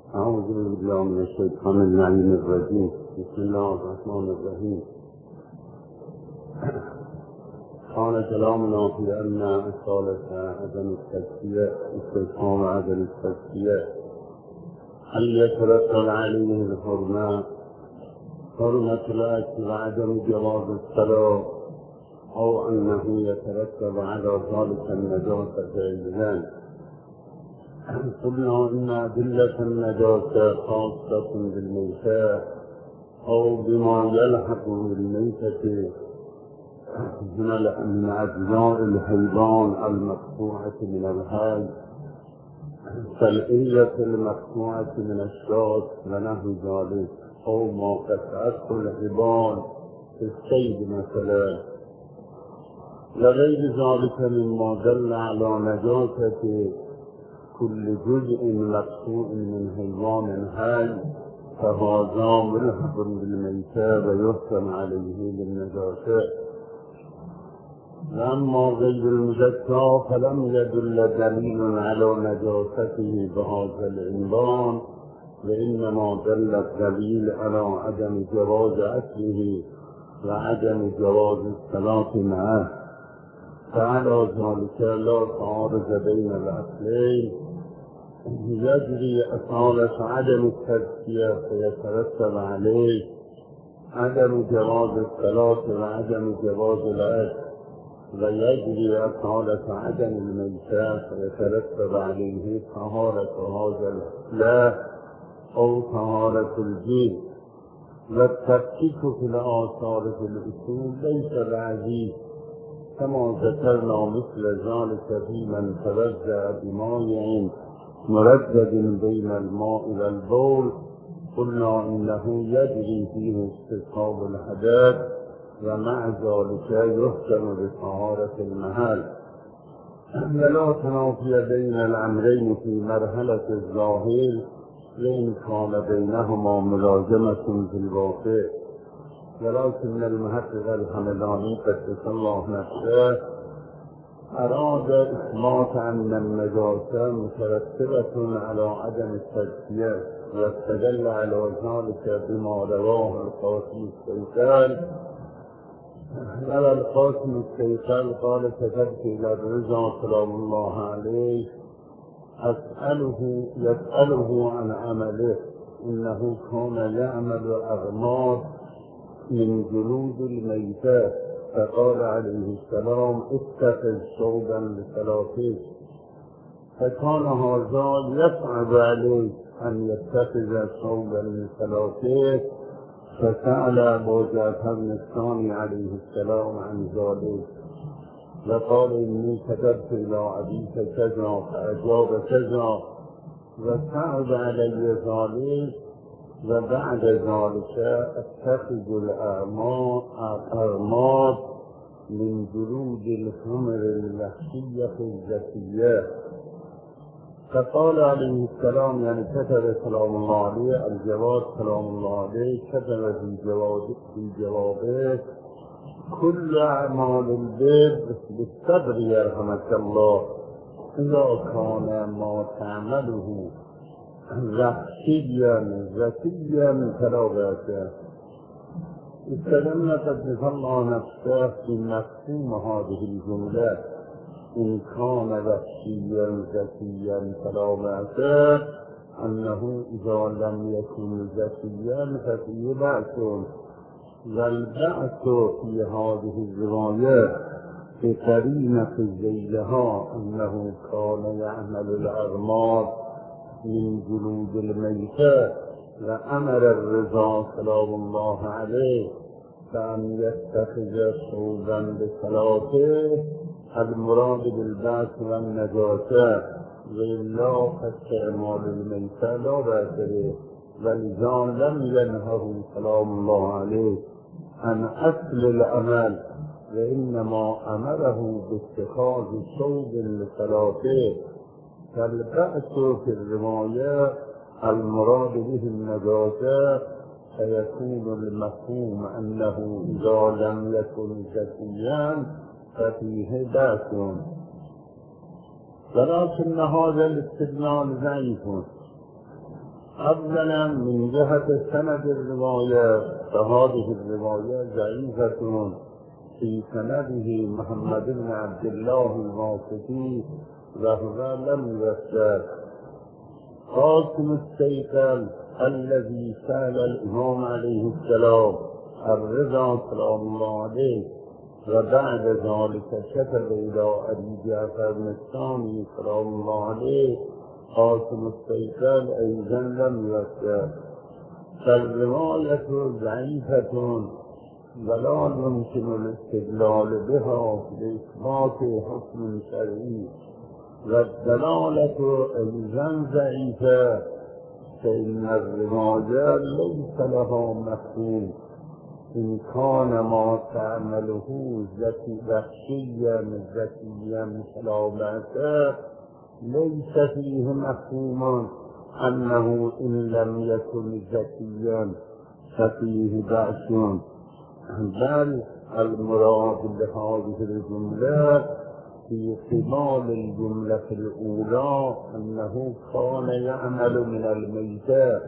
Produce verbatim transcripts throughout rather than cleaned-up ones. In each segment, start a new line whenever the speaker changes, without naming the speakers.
أعوذ بالله من الشيطان اللعين الرجيم. بسم الله الرحمن الرحيم. كان كلامنا في أن أصالة عدم التزكية استفهام عدم التزكية هل يترتب عليه الحرمة حرمة الأكل وعدم جواز الصلاة أو أنه يترتب على ذلك النجاسة أيضا؟ قلنا إن أدلة النجاسة خاصة بالميتة أو بما يلحق بالميتة من أجزاء الحيوان المقطوعة من الحي كالإلة المقطوعة من الشاة ونحو ذلك، أو ما قطعته الحبال في الصيد مثلا، لغير ذلك مما دل على نجاسة كل جزء مقطوع من حيوان حي، فهذا ملحق بالميتة ويحكم عليه بالنجاسة. وأما غير المزكى فلم يدل دليل على نجاسته بهذا العنوان، وإنما دل الدليل على عدم جواز أكله وعدم جواز الصلاة معه، فعلى ذلك لا تعارض بين الأصلين. يجري أصالة عدم التزكية فيترتب عليه عدم جواز الصلاة وعدم جواز الأكل، ويجري أصالة عدم الميتة فيترتب عليه طهارة هذا الإصلاح أو طهارة الجن. والتفكيك في الآثار في الأصول ليس بعزيز كما ذكرنا مثل ذلك في من توزع بماء مردد بين الماء والبول، قلنا إنه يجري فيه استصحاب الحدث ومع ذلك يحكم بطهارة المحل. ولا تنافي بين الأمرين في مرحلة الظاهر وإن كان بينهما ملازمة في الواقع، ولكن المحقق الحمداني قدس الله نفسه أراد إثبات أن النجاسة مترتبة على عدم التزكية، واستدل على ذلك بما رواه القاسم السيسال. على القاسم السيسال قال: كتبت إلى الرضا سلام الله عليه أسأله يسأله عن عمله، إنه كان يعمل أغماض من جلود الميتات، فقال عليه السلام: اتخذ ثوبا لصلاته، فكان هذا يصعب عليه أن يتخذ ثوبا لصلاته، فسأل أبو جعفر الثاني عليه السلام عن ذلك، وقال: إني كتبت إلى أبيك كذا فأجاب كذا، وصعب علي ذلك، وبعد ذلك اتخذ الأغماض من جلود الحمر الوحشية الذكية. فقال عليه السلام، يعني كتب سلام الله عليه الجواد سلام الله عليه، كتب في جوابه في جوابه كل أعمال البر بالصبر يرحمك الله، إذا كان ما تعمله وحشيا ذكيا فلا بأس. استدلنا قدس الله نفسه في مفهوم هذه الجملة: إن كان وحشيا ذكيا فلا بأس، أنه إذا لم يكن ذكيا ففيه بأس. والبأس في هذه الرواية بقرينة ذيلها أنه كان يعمل الأغماض من جلود الميتة، وأمر الرضا سلام الله عليه بأن يتخذ ثوبا لصلاته، المراد بالبأس والنجاسة، وإلا فاستعمال الميتة لا بأس به، ولذا لم ينهه سلام الله عليه عن أصل العمل، وإنما أمره باتخاذ ثوب لصلاته. فالبأس في الرواية المراد به النجاسة، فيكون المفهوم أنه إذا لم يكن ذكيا ففيه بأس، ولكن هذا الاستدلال ضعيف، اولا من جهة سند الرواية فهذه الرواية ضعيفة في سنده محمد بن عبد الله الواسطي وهو لم يثبت. قاسم السيقل الذي سأل الإمام عليه السلام الرضا سلام الله عليه وبعد ذلك كتب إلى أبي جعفر الثاني سلام الله عليه قاسم السيقل أيضا لم يثبت. فالرواية ضعيفة ولا يمكن الاستدلال بها لإثبات حكم شرعي، والدلالة أيضا ضعيفة فإن الرواية ليس لها مفهوم. إن كان ما تعمله ذكي بخشيا ذكيا فلا بأس، ليس فيه مفهوم أنه إن لم يكن ذكيا ففيه بأس، بل المراد بهذه الجملة في قبال الجملة الأولى أنه كان يعمل من الميتات.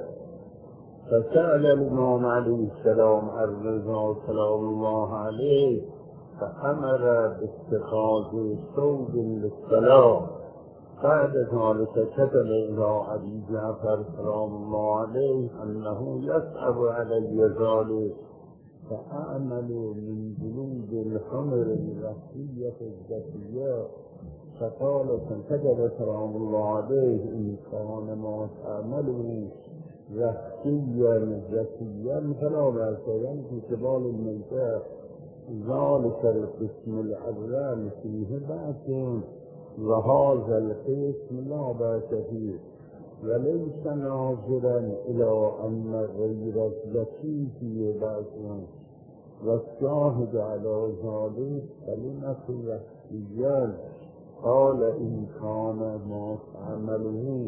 فسأل الإمام عليه السلام الرضا سلام الله عليه فأمر باتخاذ ثوب للصلاة. بعد ذلك كتب إلى أبي جعفر سلام الله عليه أنه يصعب علي ذلك فأعمل من جلود الحمر الوحشية الذكية. فقال كتب سلام الله عليه إن كان ما تعمله وحشيا ذكيا فلا بأس، يعني في قبال الميتات ذلك القسم الأول فيه بأس وهذا القسم لا بأس فيه، وليس ناظرا إلى أن غير الذكي فيه بأس. والشاهد على ذلك كلمة وحشيا قال إن كان ما تعمله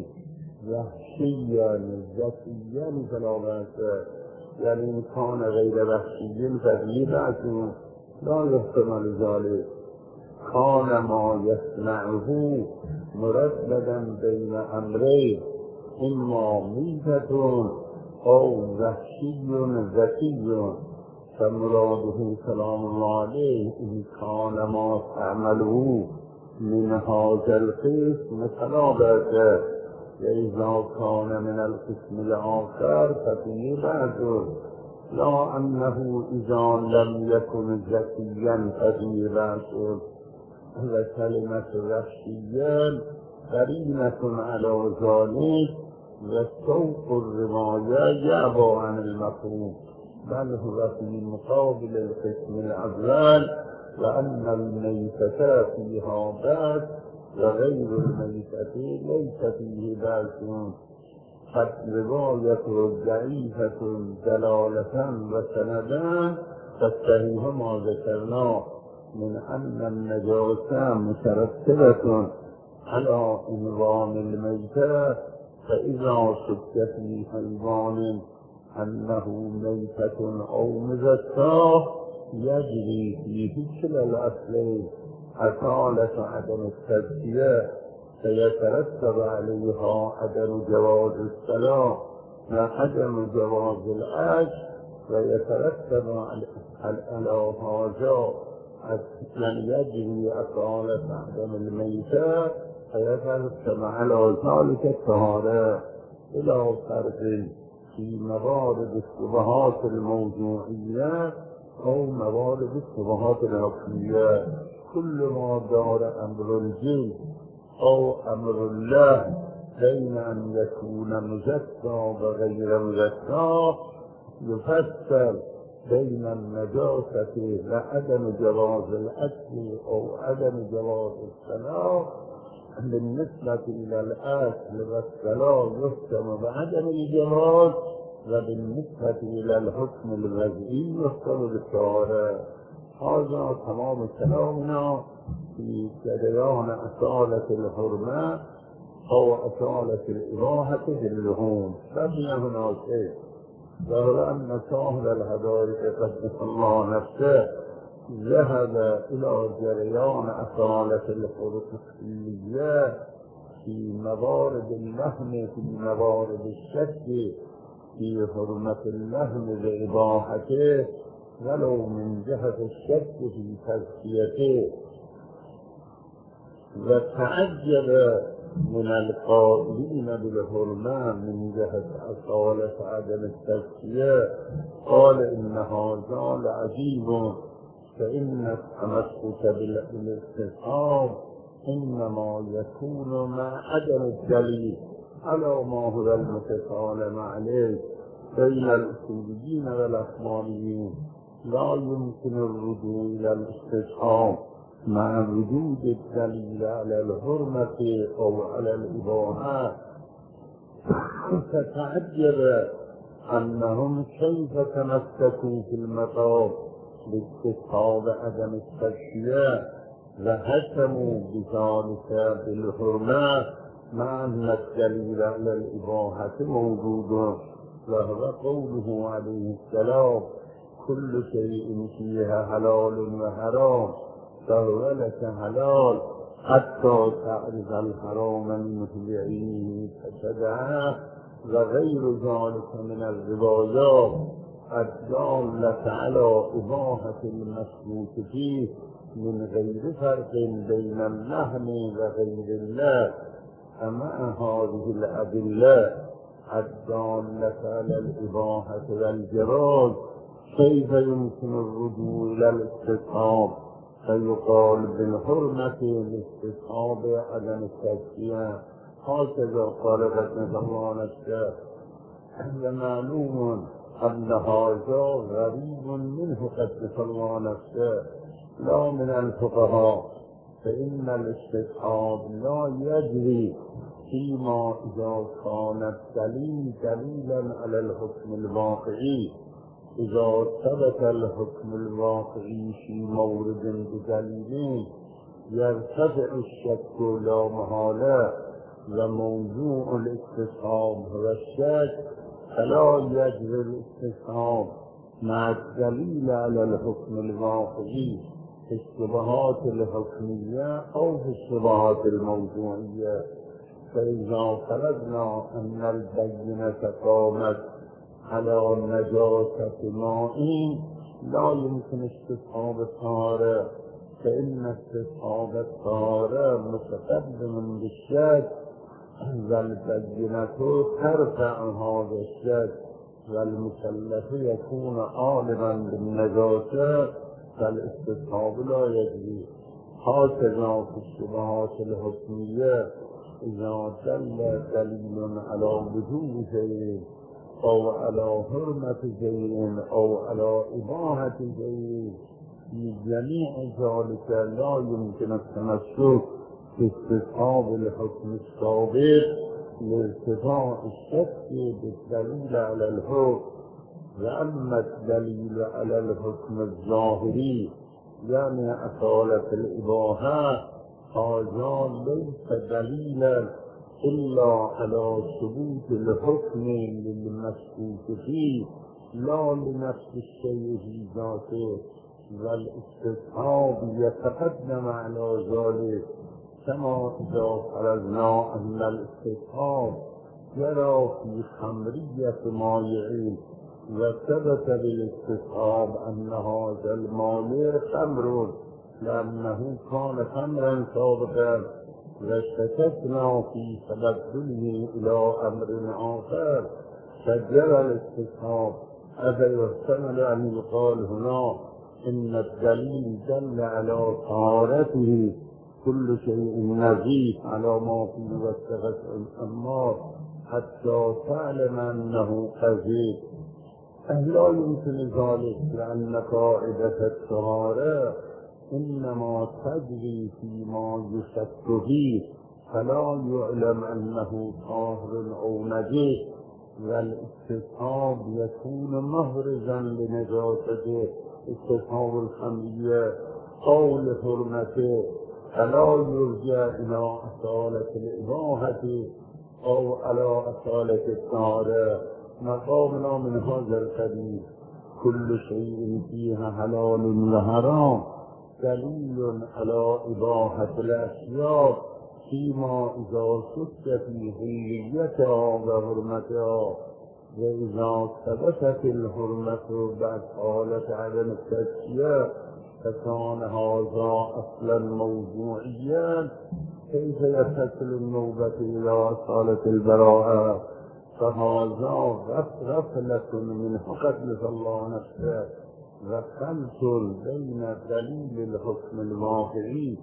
وحشيا ذكيا فلا بأس، يعني إن كان غير وحشي ففيه بأس لا يحتمل ذلك. كان ما يصنعه مرددا بين أمرين إما ميتة أو وحشي ذكي، فمراده سلام الله عليه إن كان ما تعمله من هذا القسم فلا بأس، وإذا كان من القسم الآخر ففيه بأس، لا أنه إذا لم يكن ذكيا ففيه بأس. وكلمة وحشيا قرينة على ذلك، وسوق الرواية يعبى عن المفهوم، بل هو في مقابل القسم الأول وأن الميتة فيها بأس وغير الميتة ليس فيه بأس. فالرواية ضعيفة دلالة وسندا، فالصحيح ما ذكرناه من أن النجاسة مترتبة على إنظام الميتة، فإذا شك في حيوان أنه ميتة أو مزكاة يجري فيه كلا الأصلين أصالة عدم التزكية، فيترتب عليها عدم جواز الصلاة وعدم جواز الأكل، ويترتب على هذا أن يجري أصالة عدم الميتة، فيترتب على ذلك الطهارة. إلى فرق في موارد الشبهات الموضوعية أو موارد الشبهات الحكمية، كل ما دار أمر الجن أو أمر الله بين أن يكون مزكى وغير مزكى يفسر بين النجاسة وعدم جواز الأكل أو عدم جواز الصلاة. بالنسبة إلى الأكل والصلاة يحكم بعدم الجواز، وبالنسبة إلى الحكم الوضعي يحكم بالطهارة. هذا تمام كلامنا في جريان أصالة الحرمة أو أصالة الإباحة باللحوم. بقي هناك شيء، وهو أن صاحب الحدائق قدس الله نفسه ذهب إلى جريان أصالة الحرمة في موارد اللحم في موارد الشك في حرمة اللحم بإباحته ولو من جهة الشك في تزكيته. وتعجب من القائلين بالحرمة من جهة أصالة عدم التزكية، قال إن هذا لعجيب، فإن التمسك بالاستحقاق إنما يكون مع عدم الدليل على ما هو المتكلم عليه بين الأصوليين والأحماليين. لا يمكن الرجوع إلى الاستحقاق مع وجود الدليل على الحرمة أو على الإباحة. فتعجب أنهم كيف تمسكوا في المطاف باستصحاب عدم التزكية وحكموا بذلك بالحرمة مع أن الدليل على الإباحة موجود، وهو قوله عليه السلام: كل شيء فيها حلال وحرام فهو لك حلال حتى تعرف الحرام منه بعينه فتدعه، وغير ذلك من الروايات الدالة على إباحة المشروط فيه من غير فرق بين اللحم وغير الله. أما هذه الأدلة الدالة على الإباحة والجواز كيف يمكن الرجوع إلى الاستحقاق فيقال بالحرمة لاستصحاب عدم التزكية؟ هكذا قال رحمه الله الشيخ. ومعلوم أن هذا غريب منه قدس الله نفسه لا من الفقهاء، فإن الاستصحاب لا يجري فيما إذا كان الدليل دليلا على الحكم الواقعي. إذا ثبت الحكم الواقعي في مورد بدليل يرتفع الشك لا محالة، وموضوع الاستصحاب هو الشك، فلا يجري الاستصحاب مع الدليل على الحكم الواقعي في الشبهات الحكمية أو في الشبهات الموضوعية. فإذا فرضنا أن البينة قامت على نجاسة ماء لا يمكن استصحاب الطهارة، فإن استصحاب الطهارة متقدم بالشك، والبينة ترفع هذا الشك، والمكلف يكون عالما بالنجاسة، فالاستصحاب لا يجري. هكذا في الشبهات الحكمية إذا دل دليل على وجوب شيء أو على حرمة شيء أو على إباحة شيء، في جميع ذلك لا يمكن التمسك باستصحاب الحكم السابق لارتفاع الشك بالدليل على الحكم. وأما الدليل على الحكم الظاهري يعني أصالة الإباحة، هذا ليس دليلا إلا على ثبوت الحكم للمشكوك فيه لا لنفس الشيء في ذاته، والاستصحاب يتقدم على ذلك، كما إذا فرضنا أن الاستصحاب يرى في خمرية مائع وثبت بالاستصحاب أن هذا المائع خمر لأنه كان خمرا سابقا، واشتككنا في تبدله إلى أمر آخر فجرى الاستصحاب. أفيحتمل أن يقال هنا إن الدليل دل على طهارته كل شيء نظيف على ما فيه وسخة الأمار حتى تعلم أنه قذيب؟ لا يمكن ذلك، لأن قاعدة الطهارة إنما تجري فيما يشك فيه، فلا يعلم أنه طاهر أو نجس، والاستصحاب يكون محرزا لنجاسته استصحاب الخمرية أو لحرمته، فلا يرجع إلى أصالة الإباحة أو على أصالة الطهارة. مقامنا من هذا القبيل كل شيء فيها حلال وحرام دليل على إباحة الأشياء فيما إذا شك في حليتها وحرمتها، وإذا ثبتت الحرمة بعد حالة عدم التزكية فكان هذا أصلا موضوعيا، كيف يتصل النوبة إلى أصالة البراءة؟ فهذا غفلة من قتل الله نفسه وخلط بين دليل الحكم الواقعي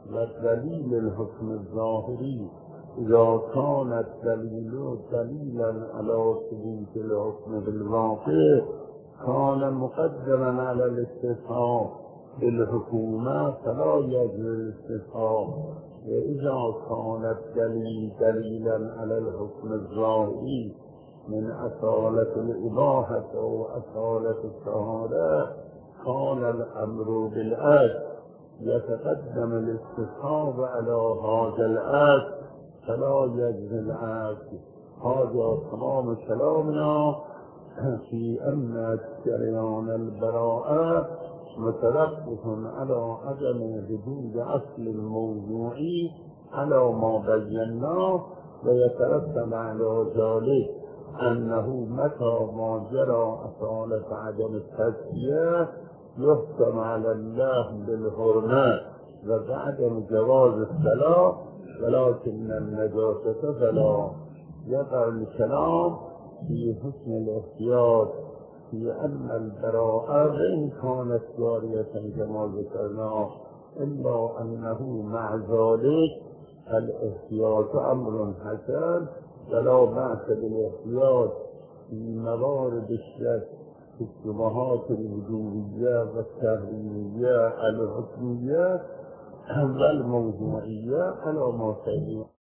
ودليل الحكم الظاهري. إذا كان الدليل دليلا على ثبوت الحكم بالواقع كان مقدما على الاستثناء بالحكومة فلا يجوز الاستثناء، وإذا كان الدليل دليلا على الحكم الظاهري من أصالة الإباحة وأصالة الطهارة كان الأمر بالعكس، يتقدم الاستثناء على هذا العكس فلا يجوز العكس. هذا تمام كلامنا في أن جريان البراءة متوقف على عدم وجود أصل الموضوعي على ما بيناه، ويترتب على ذلك أنه متى ما جرى أصالة عدم التزكية يحكم على الله بالحرمة وبعدم جواز الصلاة، ولكن النجاسة فلا. يقع الكلام في حسن الاحتياط في أن البراءة وإن كانت جارية كما ذكرنا، إلا أنه مع ذلك الاحتياط أمر حسن، ولا بأس بالاحتياط في موارد الشك في الشبهات الوجوبية والتحريمية الحكمية والموضوعية على ما سيأتي.